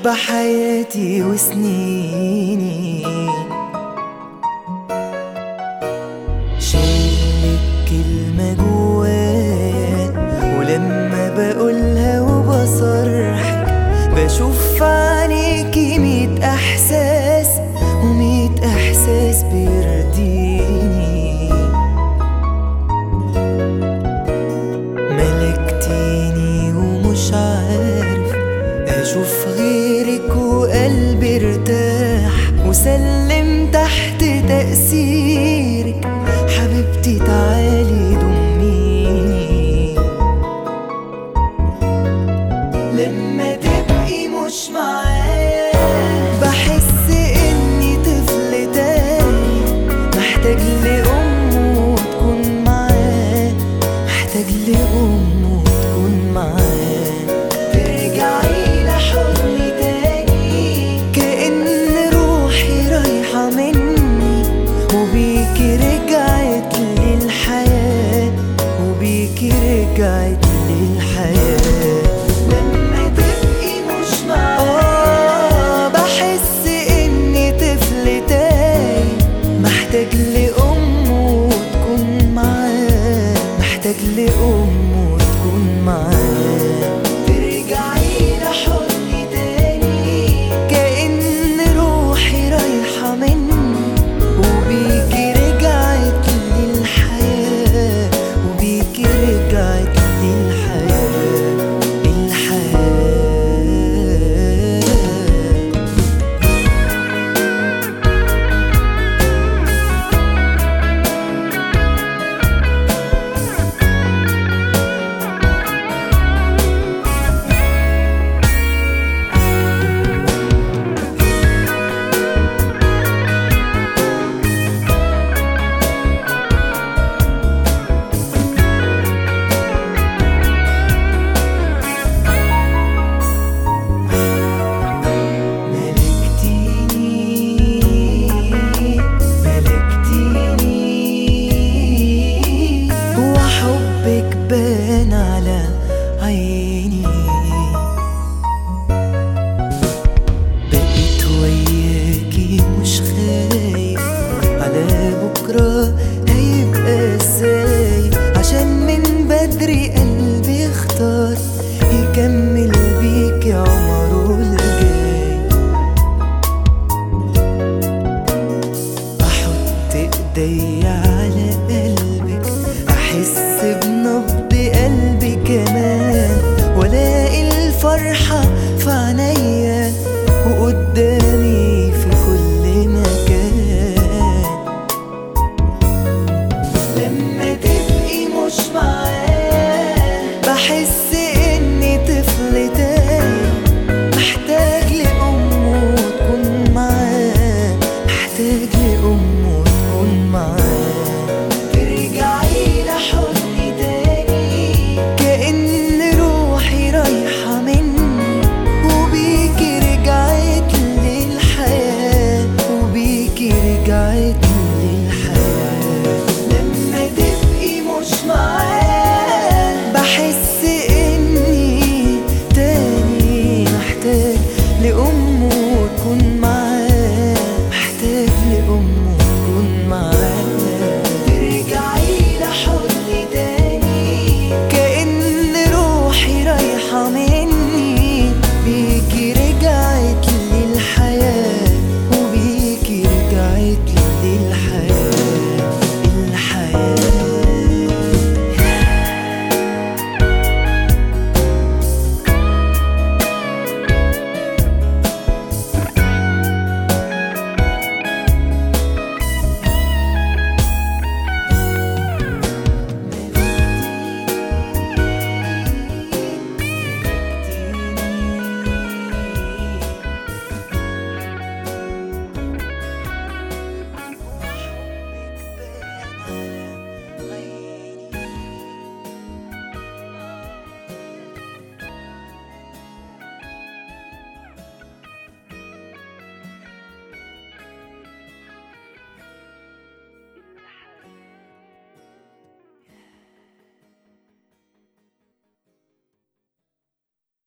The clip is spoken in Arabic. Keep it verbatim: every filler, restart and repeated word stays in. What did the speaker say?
حب حياتي وسنيني، شايل كلمة جوايا ولما بقولها وبصرحك بشوف في عينيكي ميت احساس وميت احساس بيرضيني. ملكتيني ومش عارف اشوف غيرك وقلبي ارتاح وسلم تحت تأثيرك. حبيبتي تعالي ضميني، لما تبقي مش معايا بحس اني طفل تاني محتاج لأمه تكون معاه، محتاج لأمه تكون معاه. ترجعي لحضني تاني كأن روحي رايحة مني، وبيكي رجعت للحياة، وبيكي رجعت للحياة. لما تبقي مش معايا بحس اني طفل تاني محتاج لأمه تكون معاه، محتاج لأمه تكون معاه. ترجعي لحضني تاني كأن روحي رايحة مني، وبيكي رجعت للحياة، وبيكي رجعت للحياة الحياة. بان على عيني، بقيت وياكي مش خايف على بكرة هيبقى ازاي، عشان من بدري قلبي اختار يكمل بيكي عمره الجاي. احط ايدي على قلبك احس بنبض قلبي كمان، والاقي الفرحة في عينيا وقدامي في كل مكان. لما تبقي مش معايا بحس اني طفل تاني محتاج لأمه تكون معاه، محتاج لأمه تكون معاه. ترجعي لحضني تاني كأن روحي رايحة مني، وبيكي رجعت للحياة، وبيكي رجعت للحياة. لما تبقي مش معايا بحس اني تاني محتاج لأمه تكون معاه، محتاج لأمه تكون معاه. ترجعي لحضني تاني كأن روحي رايحة مني، بيكي رجعت للحياة، وبيكي رجعت للحياة.